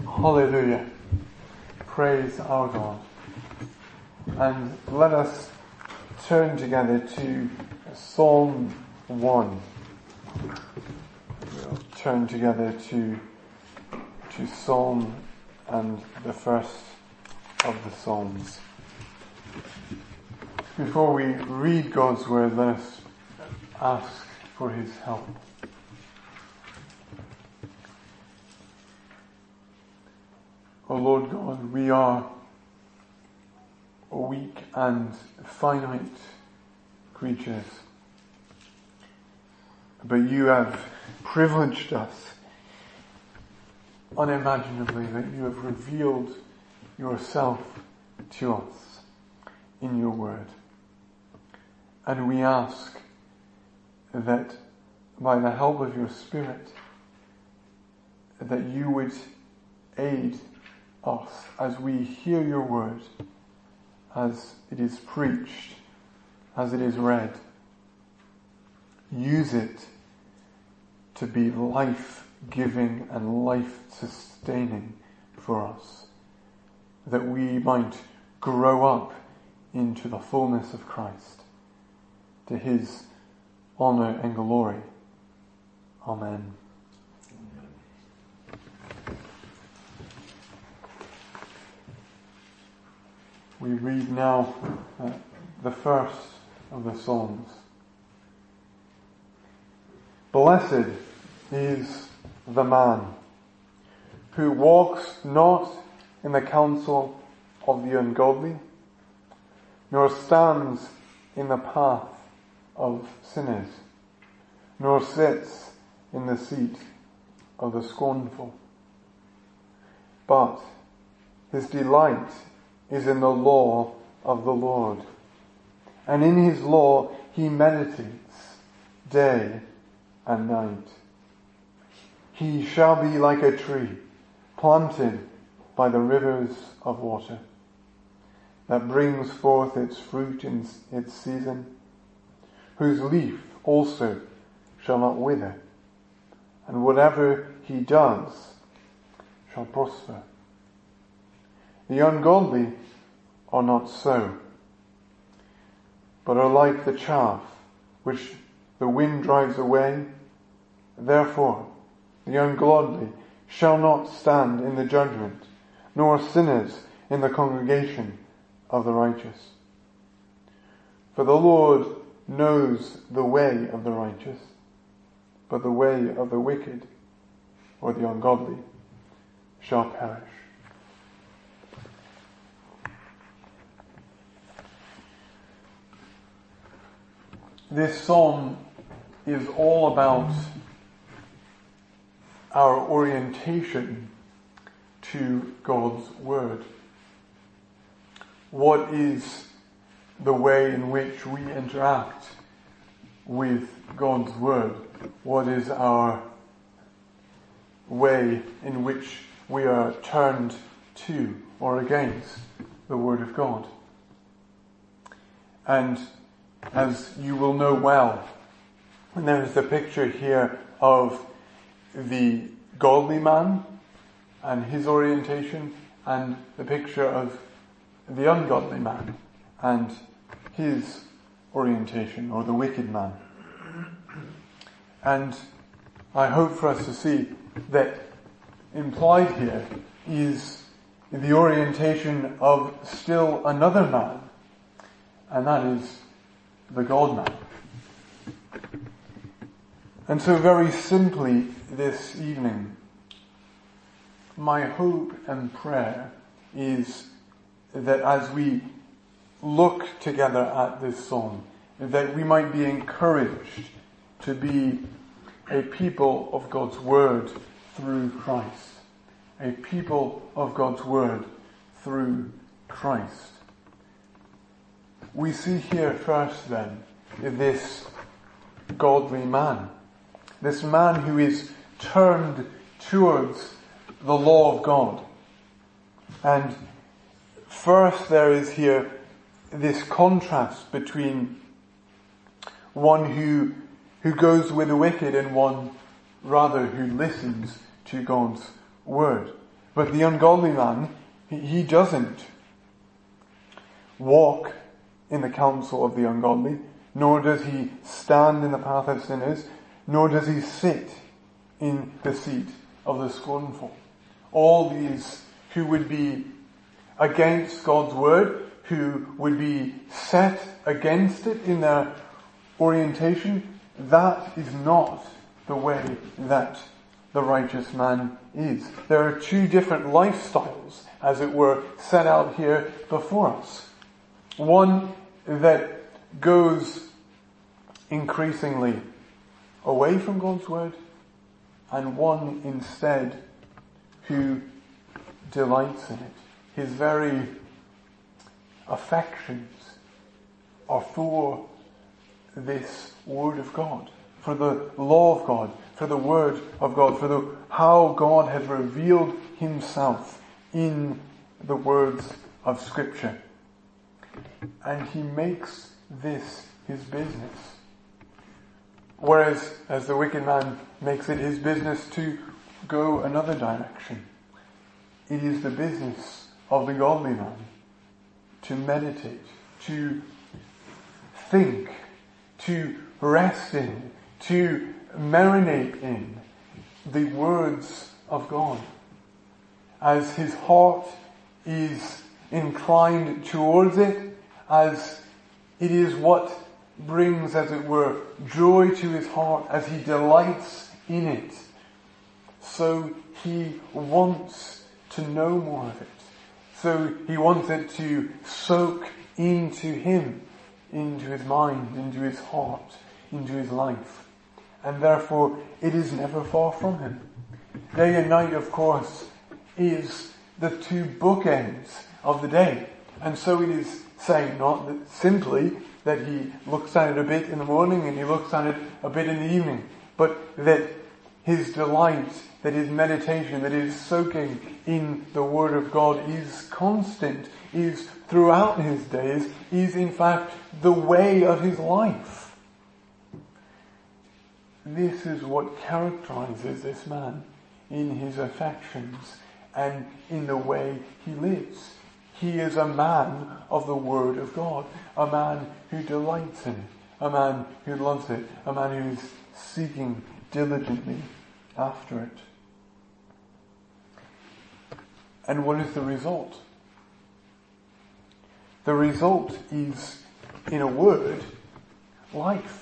Hallelujah. Praise our God. And let us turn together to Psalm 1. We'll turn together to Psalm and the first of the Psalms. Before we read God's word, let us ask for his help. O Lord God, we are weak and finite creatures, but you have privileged us unimaginably, that you have revealed yourself to us in your word. And we ask that by the help of your Spirit, that you would aid us as we hear your word, as it is preached, as it is read. Use it to be life-giving and life-sustaining for us, that we might grow up into the fullness of Christ, to his honor and glory. Amen. We read now the first of the Psalms. Blessed is the man who walks not in the counsel of the ungodly, nor stands in the path of sinners, nor sits in the seat of the scornful. But his delight is in the law of the Lord, and in his law he meditates day and night. He shall be like a tree planted by the rivers of water, that brings forth its fruit in its season, whose leaf also shall not wither, and whatever he does shall prosper. The ungodly are not so, but are like the chaff which the wind drives away. Therefore, the ungodly shall not stand in the judgment, nor sinners in the congregation of the righteous. For the Lord knows the way of the righteous, but the way of the wicked or the ungodly shall perish. This psalm is all about our orientation to God's word. What is the way in which we interact with God's word? What is our way in which we are turned to or against the word of God? And as you will know well, there is the picture here of the godly man and his orientation, and the picture of the ungodly man and his orientation, or the wicked man. And I hope for us to see that implied here is the orientation of still another man, and that is the God-man. And so very simply this evening, my hope and prayer is that as we look together at this psalm, that we might be encouraged to be a people of God's word through Christ. A people of God's word through Christ. We see here first then this godly man. This man who is turned towards the law of God. And first there is here this contrast between one who goes with the wicked and one rather who listens to God's word. But the ungodly man, he doesn't walk in the counsel of the ungodly, nor does he stand in the path of sinners, nor does he sit in the seat of the scornful. All these who would be against God's word, who would be set against it in their orientation, that is not the way that the righteous man is. There are two different lifestyles, as it were, set out here before us. One that goes increasingly away from God's word, and one instead who delights in it. His very affections are for this word of God, for the law of God, for the word of God, for how God has revealed himself in the words of Scripture. And he makes this his business. Whereas, as the wicked man makes it his business to go another direction, it is the business of the godly man to meditate, to think, to rest in, to marinate in the words of God. As his heart is inclined towards it, as it is what brings, as it were, joy to his heart, as he delights in it, so he wants to know more of it. So he wants it to soak into him, into his mind, into his heart, into his life. And therefore it is never far from him. Day and night, of course, is the two bookends of the day. And so it is saying not that simply that he looks at it a bit in the morning and he looks at it a bit in the evening, but that his delight, that his meditation, that his soaking in the Word of God is constant, is throughout his days, is in fact the way of his life. This is what characterizes this man in his affections and in the way he lives. He is a man of the Word of God, a man who delights in it, a man who loves it, a man who is seeking diligently after it. And what is the result? The result is, in a word, life.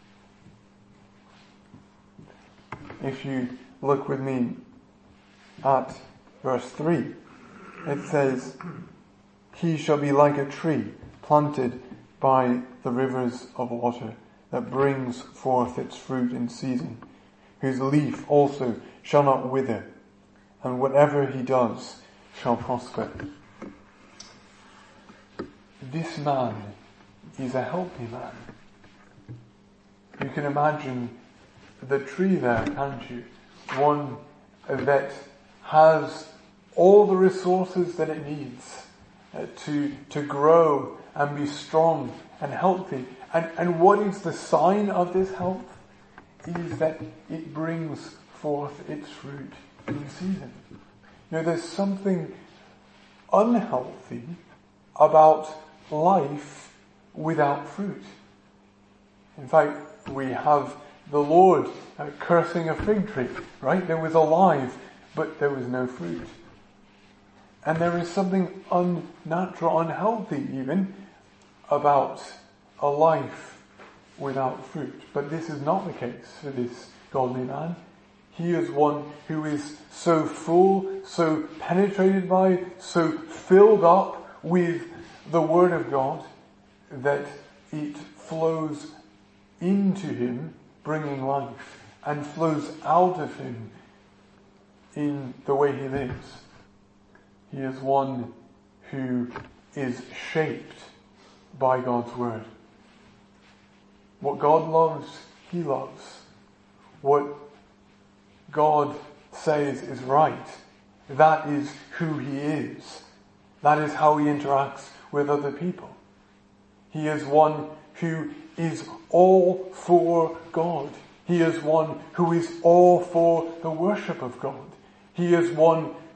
If you look with me at verse 3, it says, "He shall be like a tree planted by the rivers of water that brings forth its fruit in season, whose leaf also shall not wither, and whatever he does shall prosper." This man is a healthy man. You can imagine the tree there, can't you? One that has all the resources that it needs to grow and be strong and healthy. And what is the sign of this health? It is that it brings forth its fruit in season. You know, there's something unhealthy about life without fruit. In fact, we have the Lord cursing a fig tree, right? There was alive, but there was no fruit. And there is something unnatural, unhealthy even, about a life without fruit. But this is not the case for this godly man. He is one who is so full, so penetrated by, so filled up with the Word of God that it flows into him, bringing life, and flows out of him in the way he lives. He is one who is shaped by God's Word. What God loves, he loves. What God says is right. That is who he is. That is how he interacts with other people. He is one who is all for God. He is one who is all for the worship of God. He is one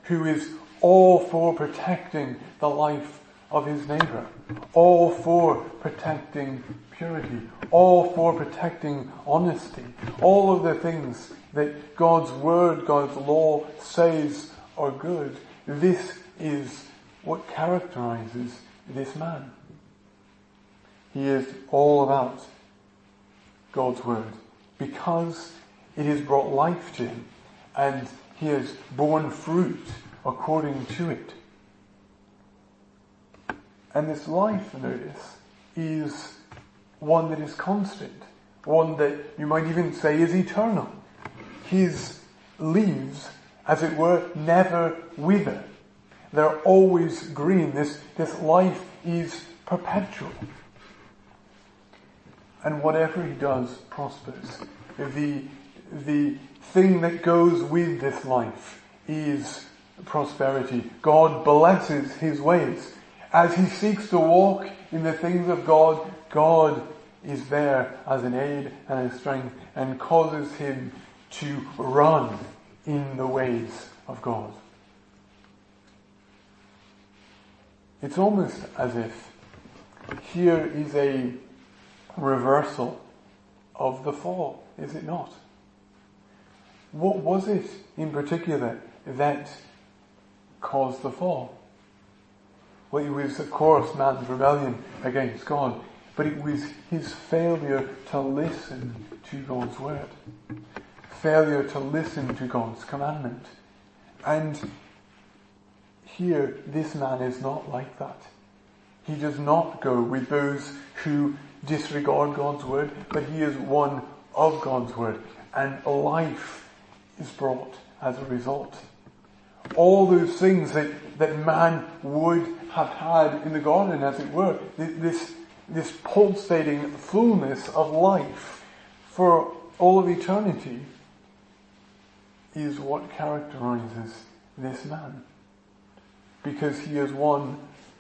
who is all for protecting the life of his neighbour, all for protecting purity, all for protecting honesty, all of the things that God's word, God's law says are good. This is what characterizes this man. He is all about God's word because it has brought life to him and he has borne fruit according to it. And this life, notice, is one that is constant, one that you might even say is eternal. His leaves, as it were, never wither. They're always green. This life is perpetual. And whatever he does prospers. The thing that goes with this life is prosperity. God blesses his ways. As he seeks to walk in the things of God, God is there as an aid and a strength and causes him to run in the ways of God. It's almost as if here is a reversal of the fall, is it not? What was it in particular that caused the fall? Well, it was, of course, man's rebellion against God, but it was his failure to listen to God's word. Failure to listen to God's commandment. And here, this man is not like that. He does not go with those who disregard God's word, but he is one of God's word. And life is brought as a result. All those things that man would have had in the garden, as it were, this pulsating fullness of life for all of eternity, is what characterizes this man. Because he is one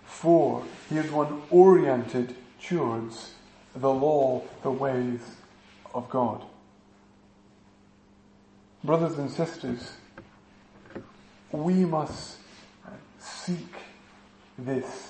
oriented towards the law, the ways of God. Brothers and sisters, we must seek this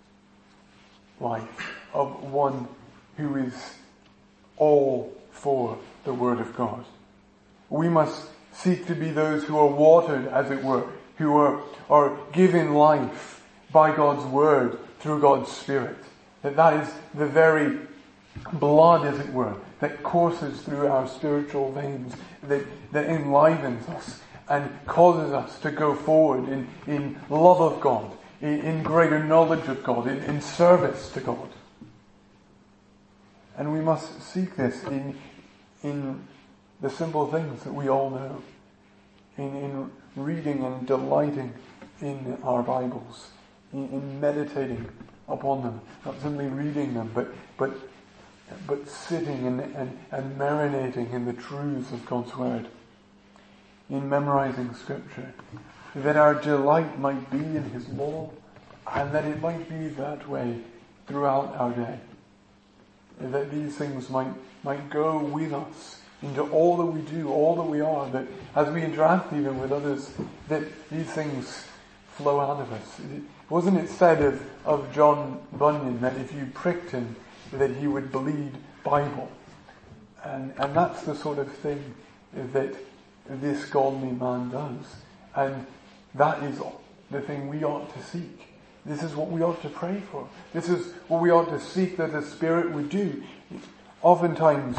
life of one who is all for the Word of God. We must seek to be those who are watered, as it were, who are given life by God's Word through God's Spirit. That is the very blood, as it were, that courses through our spiritual veins, that enlivens us and causes us to go forward in love of God, in greater knowledge of God, in service to God. And we must seek this in the simple things that we all know, in reading and delighting in our Bibles, in meditating upon them, not simply reading them, but sitting and marinating in the truths of God's Word, in memorizing Scripture, that our delight might be in His law, and that it might be that way throughout our day. That these things might go with us into all that we do, all that we are, that as we interact even with others, that these things flow out of us. Wasn't it said of John Bunyan that if you pricked him, that he would bleed Bible? And that's the sort of thing that this godly man does. And that is the thing we ought to seek. This is what we ought to pray for. This is what we ought to seek that the Spirit would do. Oftentimes,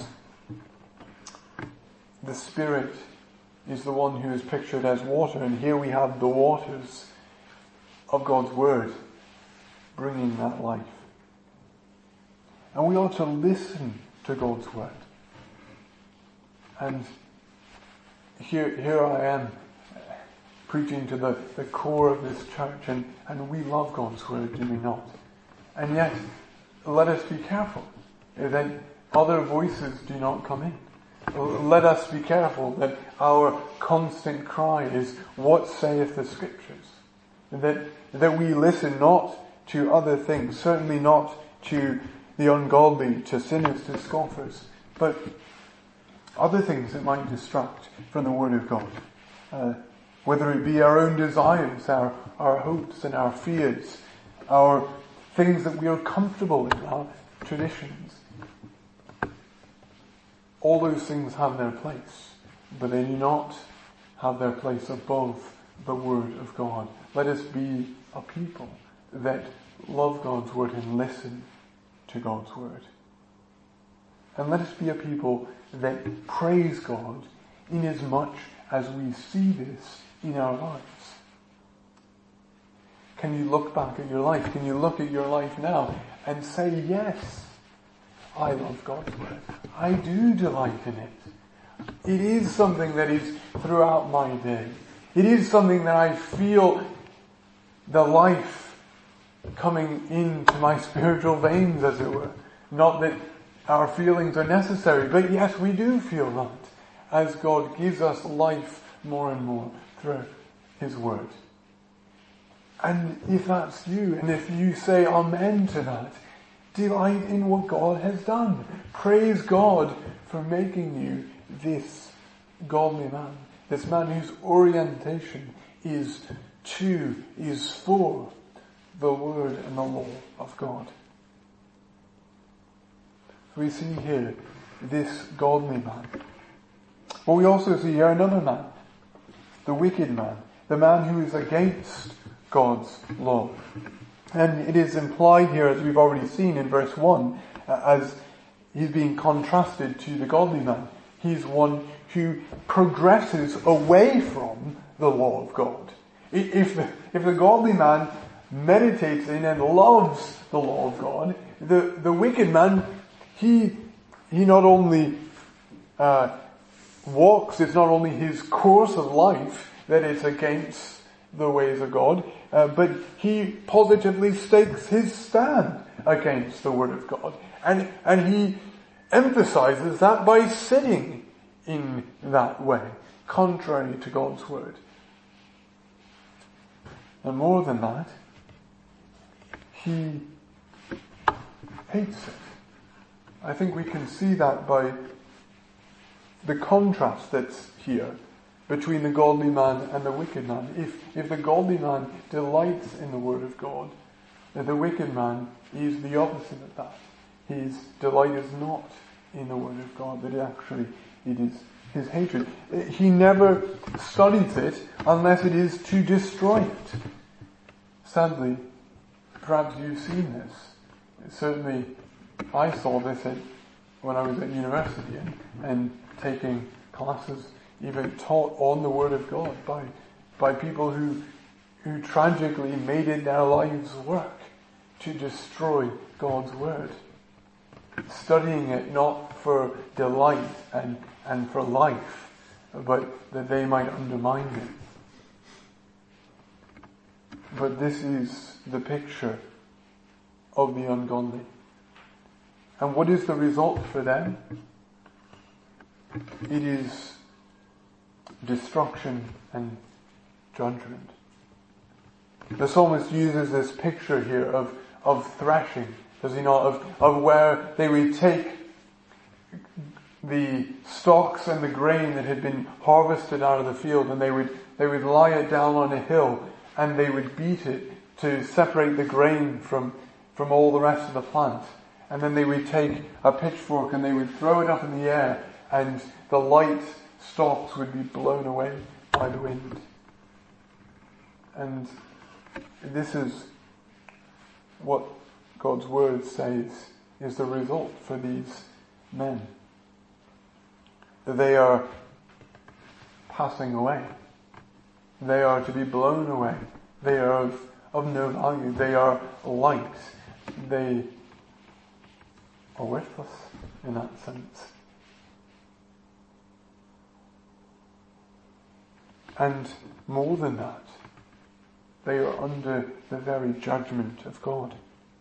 the Spirit is the one who is pictured as water, and here we have the waters of God's Word bringing that life. And we ought to listen to God's Word. And here I am preaching to the core of this church, and we love God's Word, do we not? And yet, let us be careful that other voices do not come in. Let us be careful that our constant cry is, what saith the Scriptures? That we listen not to other things, certainly not to the ungodly, to sinners, to scoffers, but other things that might distract from the Word of God. whether it be our own desires, our hopes and our fears, our things that we are comfortable in, our traditions. All those things have their place, but they do not have their place above the Word of God. Let us be a people that love God's Word and listen to God's Word. And let us be a people that praise God inasmuch as we see this in our lives. Can you look back at your life? Can you look at your life now and say, yes, I love God's Word. I do delight in it. It is something that is throughout my day. It is something that I feel the life coming into my spiritual veins, as it were. Not that our feelings are necessary, but yes, we do feel that as God gives us life more and more through His Word. And if that's you, and if you say amen to that, delight in what God has done. Praise God for making you this godly man. This man whose orientation is for the Word and the law of God. We see here this godly man. But we also see here another man, the wicked man, the man who is against God's law. And it is implied here, as we've already seen in verse 1, as he's being contrasted to the godly man. He's one who progresses away from the law of God. If the godly man meditates in and loves the law of God, the wicked man, he not only walks, it's not only his course of life that is against the ways of God, but he positively stakes his stand against the Word of God. And he emphasizes that by sitting in that way, contrary to God's Word. And more than that, he hates it. I think we can see that by the contrast that's here between the godly man and the wicked man. If the godly man delights in the Word of God, the wicked man is the opposite of that. His delight is not in the Word of God, but actually it is his hatred. He never studies it unless it is to destroy it. Sadly, perhaps you've seen this. Certainly I saw this when I was at university and taking classes even taught on the Word of God by people who tragically made it their lives' work to destroy God's Word. Studying it not for delight and for life, but that they might undermine it. But this is the picture of the ungodly. And what is the result for them? It is destruction and judgment. The psalmist uses this picture here of threshing, does he not? Of where they would take the stalks and the grain that had been harvested out of the field, and they would lie it down on a hill, and they would beat it to separate the grain from all the rest of the plant. And then they would take a pitchfork and they would throw it up in the air, and the light stalks would be blown away by the wind. And this is what God's Word says is the result for these men. They are passing away. They are to be blown away. They are of no value. They are light. They are worthless in that sense. And more than that, they are under the very judgment of God.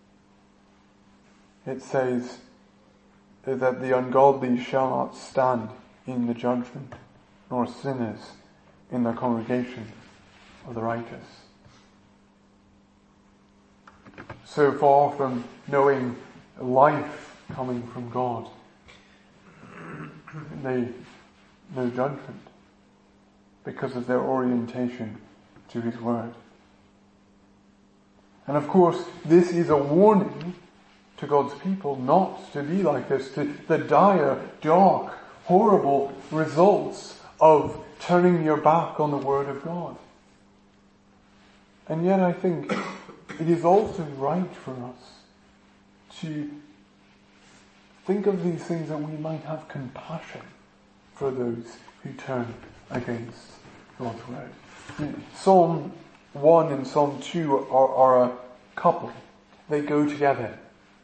It says that the ungodly shall not stand in the judgment, nor sinners in the congregation of the righteous. So far from knowing life coming from God, they know judgment. because of their orientation to his word. And of course, this is a warning to God's people not to be like this, to the dire, dark, horrible results of turning your back on the word of God. And yet I think it is also right for us to think of these things that we might have compassion for those who turn against God's word. Psalm 1 and Psalm 2 are a couple. They go together.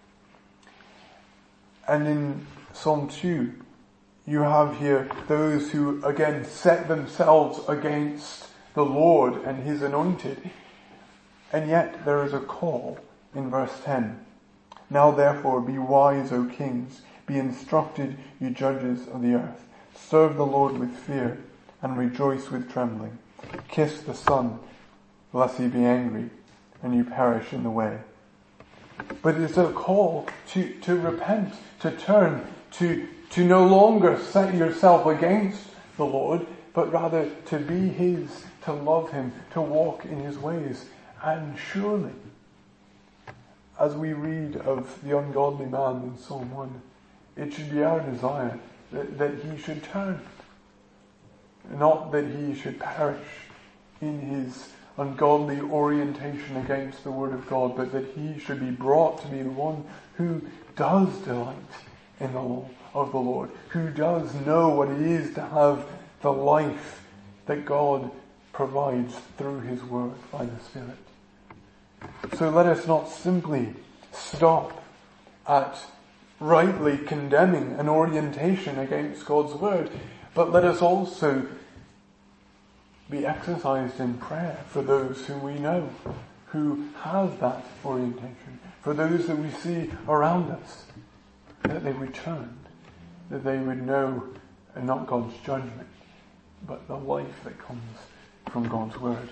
And in Psalm 2, you have here those who again set themselves against the Lord and his anointed. And yet there is a call in verse 10. Now therefore be wise, O kings, be instructed, you judges of the earth. Serve the Lord with fear and rejoice with trembling. Kiss the Son, lest he be angry and you perish in the way. But it's a call to repent, to turn, to no longer set yourself against the Lord, but rather to be his, to love him, to walk in his ways. And surely, as we read of the ungodly man in Psalm 1, it should be our desire that he should turn. Not that he should perish in his ungodly orientation against the word of God, but that he should be brought to be the one who does delight in the law of the Lord, who does know what it is to have the life that God provides through his word by the Spirit. So let us not simply stop at rightly condemning an orientation against God's word, but let us also be exercised in prayer for those whom we know who have that orientation, for those that we see around us, that they would turn, that they would know not God's judgment, but the life that comes from God's word.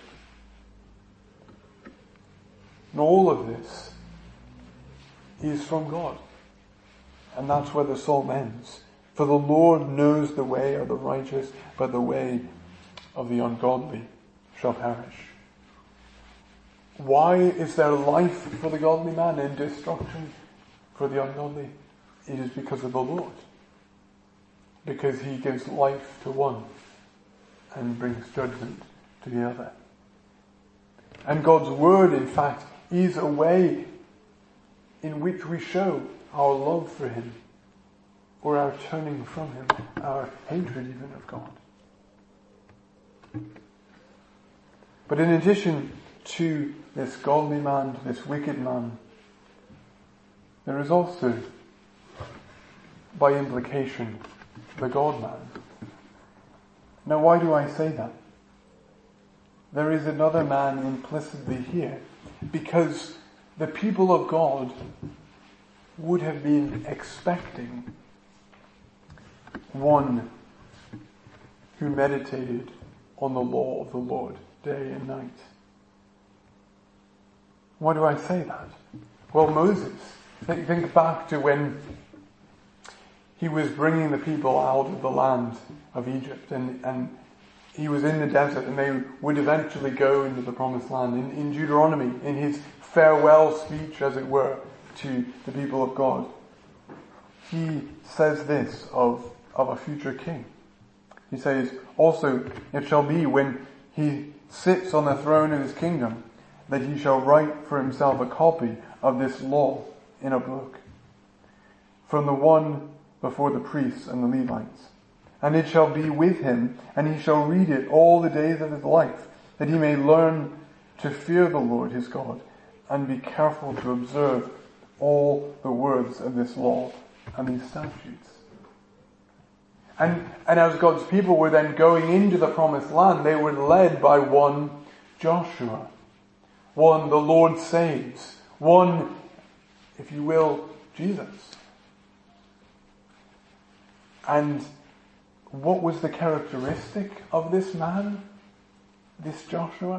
And all of this is from God. And that's where the psalm ends. For the Lord knows the way of the righteous, but the way of the ungodly shall perish. Why is there life for the godly man and destruction for the ungodly? It is because of the Lord. Because he gives life to one and brings judgment to the other. And God's word, in fact, is a way in which we show our love for him, or our turning from him, our hatred even of God. But in addition to this godly man, to this wicked man, there is also, by implication, the God-man. Now why do I say that? There is another man implicitly here, because the people of God would have been expecting one who meditated on the law of the Lord day and night. Why do I say that? Well, Moses, think back to when he was bringing the people out of the land of Egypt, and he was in the desert, and they would eventually go into the promised land. In Deuteronomy, in his farewell speech, as it were, to the people of God, he says this of a future king. He says, also, it shall be when he sits on the throne of his kingdom, that he shall write for himself a copy of this law in a book, from the one before the priests and the Levites. And it shall be with him, and he shall read it all the days of his life, that he may learn to fear the Lord his God, and be careful to observe all the words of this law and these statutes. And as God's people were then going into the promised land, they were led by one Joshua, one the Lord saves, one, if you will, Jesus. And what was the characteristic of this man, this Joshua?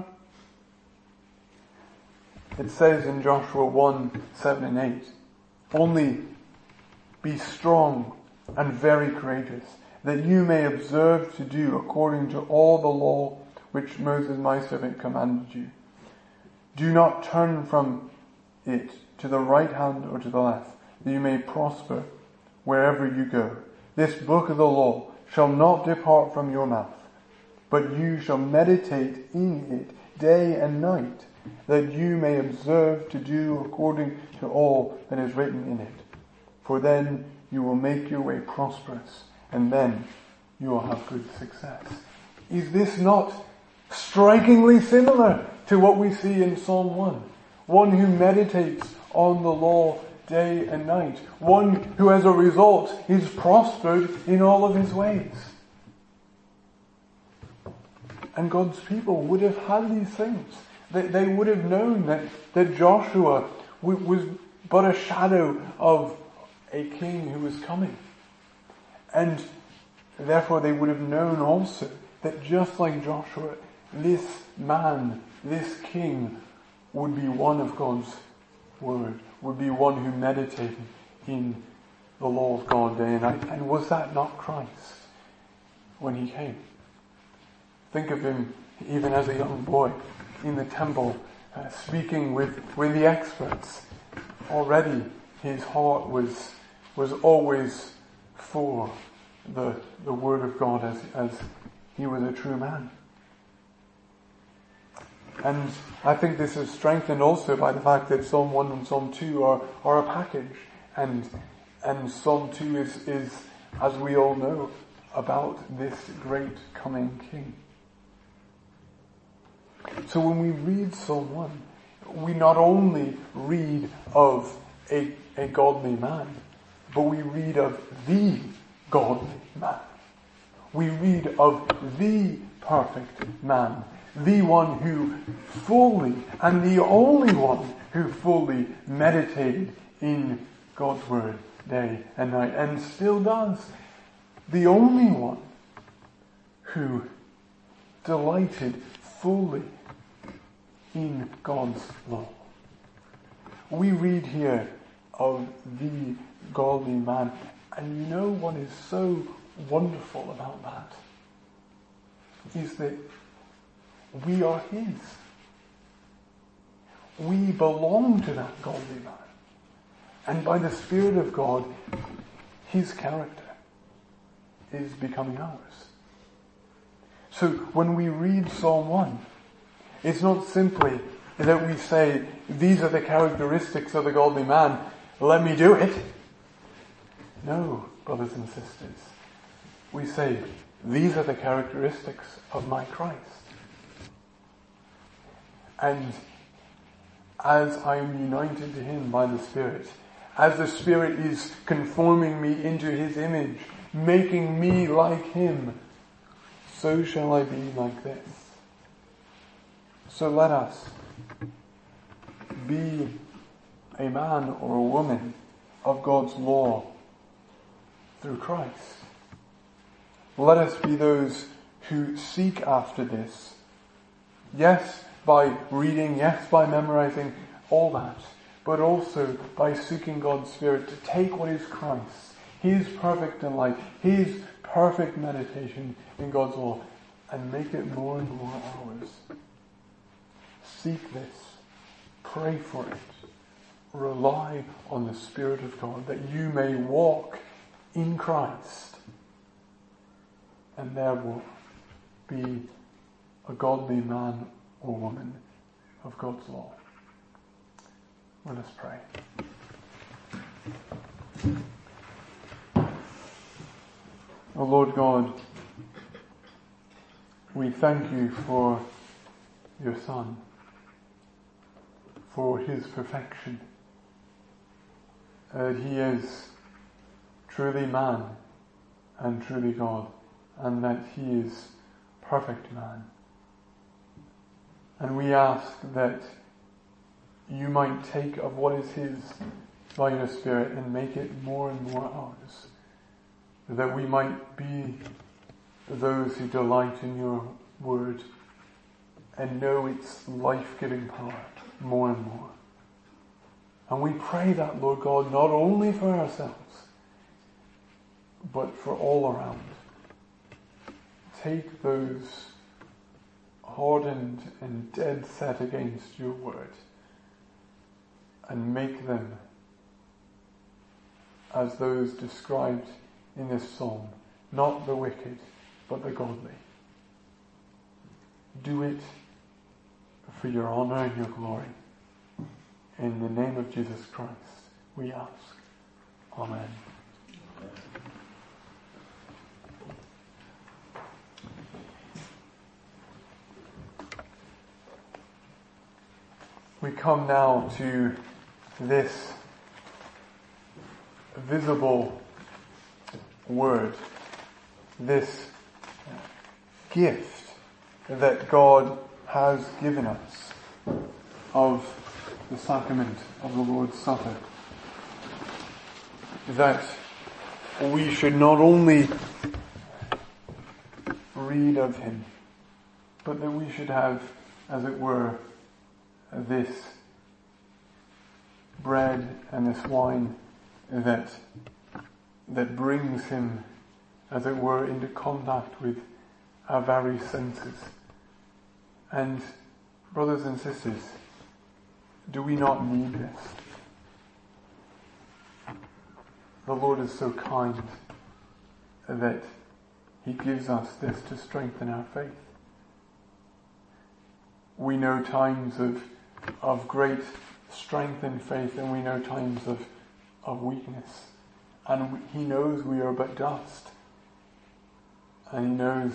It says in Joshua 1, 7 and 8, only be strong and very courageous. that you may observe to do according to all the law which Moses my servant commanded you. Do not turn from it to the right hand or to the left, that you may prosper wherever you go. This book of the law shall not depart from your mouth, but you shall meditate in it day and night, that you may observe to do according to all that is written in it. For then you will make your way prosperous, and then you will have good success. Is this not strikingly similar to what we see in Psalm 1? One who meditates on the law day and night. One who as a result is prospered in all of his ways. And God's people would have had these things. They would have known that Joshua was but a shadow of a king who was coming. And therefore they would have known also that just like Joshua, this man, this king, would be one of God's word, would be one who meditated in the law of God day and night. And was that not Christ when he came? Think of him even as a young boy in the temple, speaking with the experts. Already his heart was always for the word of God as he was a true man. And I think this is strengthened also by the fact that Psalm 1 and Psalm 2 are a package. And Psalm 2 is, as we all know, about this great coming king. So when we read Psalm 1, we not only read of a godly man, but we read of the godly man. We read of the perfect man, the one who fully, and the only one who fully meditated in God's word day and night, and still does. The only one who delighted fully in God's law. We read here of the godly man, and you know what is so wonderful about that is that we are his. We belong to that godly man. And by the Spirit of God, his character is becoming ours. So when we read Psalm 1, it's not simply that we say, these are the characteristics of the godly man, let me do it. No, brothers and sisters. We say, these are the characteristics of my Christ. And as I am united to him by the Spirit, as the Spirit is conforming me into his image, making me like him, so shall I be like this. So let us be a man or a woman of God's law through Christ. Let us be those who seek after this. Yes, by reading, yes, by memorizing, all that, but also by seeking God's Spirit to take what is Christ's, his perfect delight, his perfect meditation in God's law, and make it more and more ours. Seek this. Pray for it. Rely on the Spirit of God that you may walk in Christ and therefore be a godly man or woman of God's law. Let us pray. O Lord God, we thank you for your Son, for his perfection. He is truly man and truly God, and that he is perfect man. And we ask that you might take of what is his by your Spirit and make it more and more ours, that we might be those who delight in your word and know its life-giving power more and more. And we pray that, Lord God, not only for ourselves, but for all around, take those hardened and dead set against your word and make them as those described in this psalm, not the wicked, but the godly. Do it for your honor and your glory. In the name of Jesus Christ, we ask. Amen. We come now to this visible word, this gift that God has given us of the sacrament of the Lord's Supper. That we should not only read of him, but that we should have, as it were, this bread and this wine that brings him, as it were, into contact with our very senses. And brothers and sisters, do we not need this? The Lord is so kind that he gives us this to strengthen our faith. We know times of great strength in faith, and we know times of weakness. And he knows we are but dust. And he knows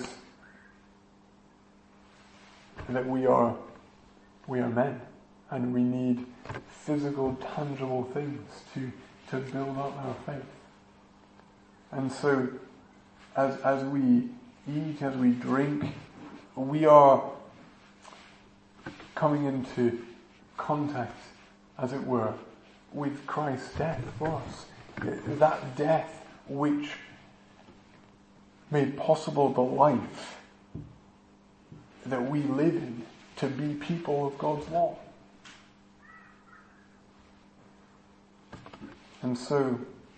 that we are men, and we need physical, tangible things to build up our faith. And so, as we eat, as we drink, we are coming into contact, as it were, with Christ's death for us. That death which made possible the life that we live in to be people of God's law. And so,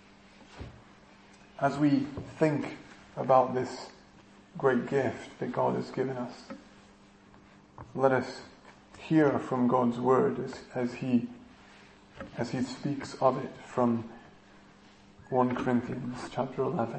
as we think about this great gift that God has given us, let us hear from God's word as he speaks of it from 1 Corinthians chapter 11.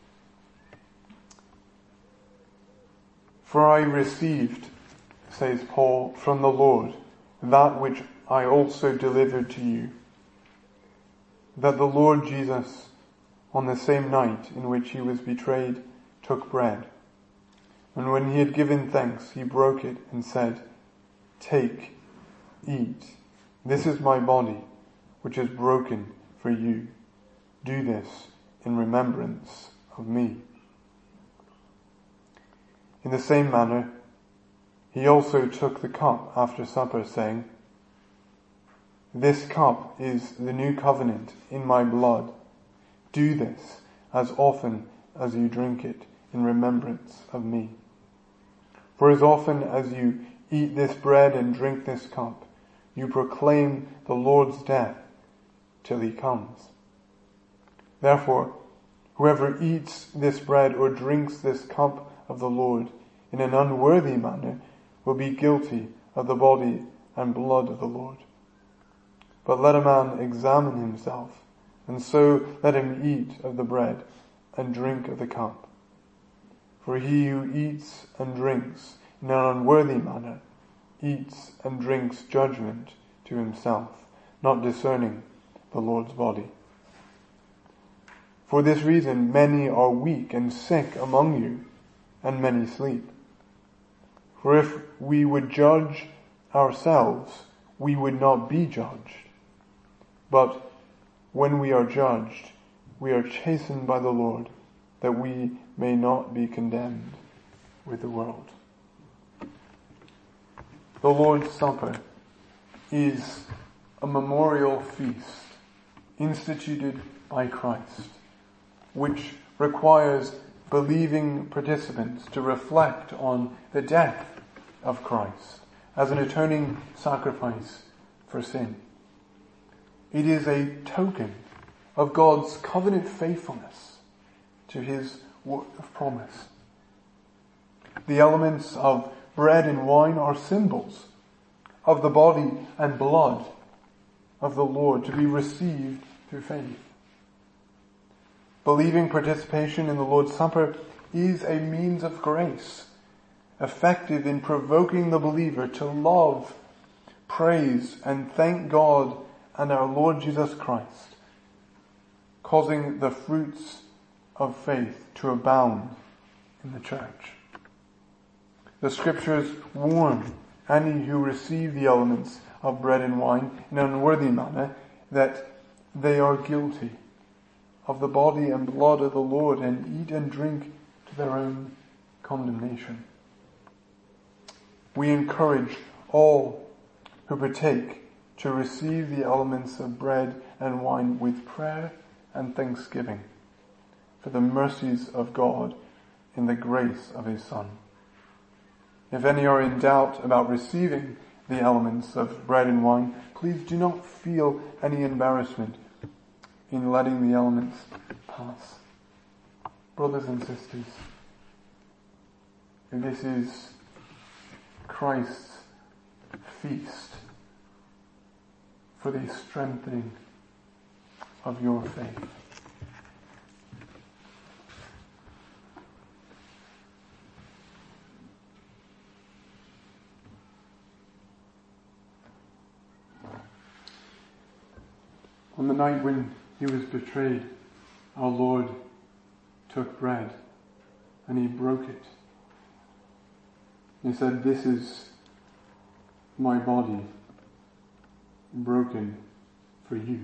For I received, says Paul, from the Lord that which I also delivered to you, that the Lord Jesus, on the same night in which he was betrayed, took bread. And when he had given thanks, he broke it and said, "Take, eat. This is my body, which is broken for you. Do this in remembrance of me." In the same manner, he also took the cup after supper, saying, "This cup is the new covenant in my blood. Do this as often as you drink it in remembrance of me. For as often as you eat this bread and drink this cup, you proclaim the Lord's death till he comes. Therefore, whoever eats this bread or drinks this cup of the Lord in an unworthy manner will be guilty of the body and blood of the Lord. But let a man examine himself, and so let him eat of the bread and drink of the cup. For he who eats and drinks in an unworthy manner eats and drinks judgment to himself, not discerning the Lord's body. For this reason many are weak and sick among you, and many sleep. For if we would judge ourselves, we would not be judged. But when we are judged, we are chastened by the Lord, that we may not be condemned with the world. The Lord's Supper is a memorial feast instituted by Christ, which requires believing participants to reflect on the death of Christ as an atoning sacrifice for sin. It is a token of God's covenant faithfulness to his word of promise. The elements of bread and wine are symbols of the body and blood of the Lord to be received through faith. Believing participation in the Lord's Supper is a means of grace, effective in provoking the believer to love, praise, and thank God and our Lord Jesus Christ, causing the fruits of faith to abound in the church. The scriptures warn any who receive the elements of bread and wine in an unworthy manner that they are guilty of the body and blood of the Lord, and eat and drink to their own condemnation. We encourage all who partake to receive the elements of bread and wine with prayer and thanksgiving for the mercies of God in the grace of His Son. If any are in doubt about receiving the elements of bread and wine, please do not feel any embarrassment in letting the elements pass. Brothers and sisters, this is Christ's feast for the strengthening of your faith. On the night when He was betrayed, our Lord took bread and He broke it. He said, "This is my body broken for you."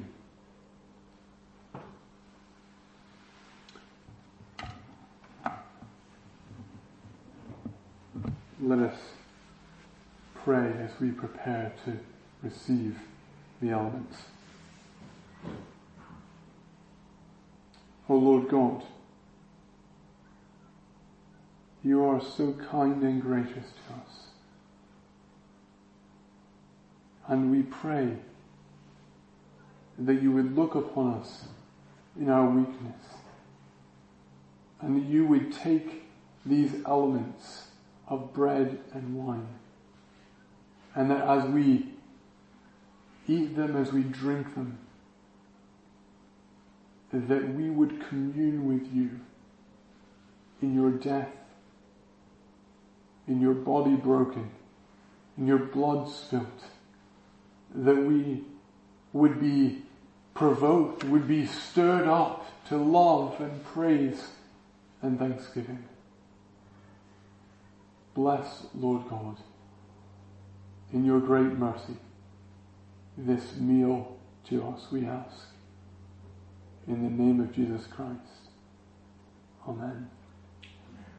Let us pray as we prepare to receive the elements. O Lord God, You are so kind and gracious to us. And we pray that You would look upon us in our weakness, and that You would take these elements of bread and wine, and that as we eat them, as we drink them, that we would commune with You in Your death, in Your body broken, in Your blood spilt, that we would be provoked, would be stirred up to love and praise and thanksgiving. Bless, Lord God, in Your great mercy, this meal to us, we ask. In the name of Jesus Christ. Amen.